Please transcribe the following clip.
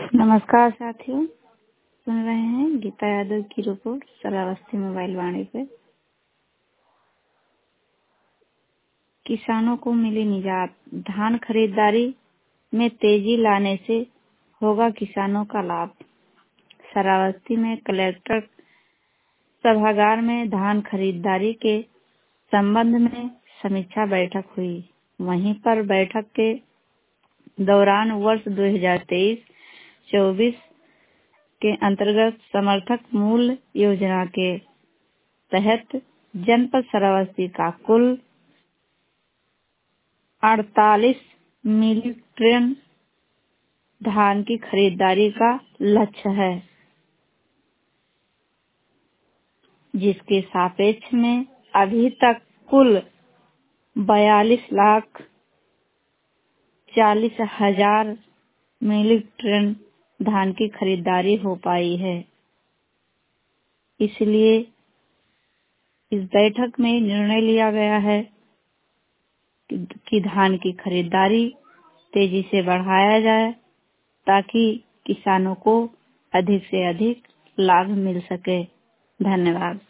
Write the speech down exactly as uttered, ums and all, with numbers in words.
नमस्कार साथियों, सुन रहे हैं गीता यादव की रिपोर्ट श्रावस्ती मोबाइल वाणी पे। किसानों को मिली निजात, धान खरीदारी में तेजी लाने से होगा किसानों का लाभ। श्रावस्ती में कलेक्टर सभागार में धान खरीदारी के संबंध में समीक्षा बैठक हुई। वहीं पर बैठक के दौरान वर्ष दो हज़ार तेईस चौबीस के अंतर्गत समर्थक मूल्य योजना के तहत जनपद श्रावस्ती का कुल अड़तालीस मिलियन टन धान की खरीदारी का लक्ष्य है, जिसके सापेक्ष में अभी तक कुल बयालीस लाख चालीस हजार मीट्रिक टन धान की खरीदारी हो पाई है। इसलिए इस बैठक में निर्णय लिया गया है कि धान की खरीदारी तेजी से बढ़ाया जाए ताकि किसानों को अधिक से अधिक लाभ मिल सके। धन्यवाद।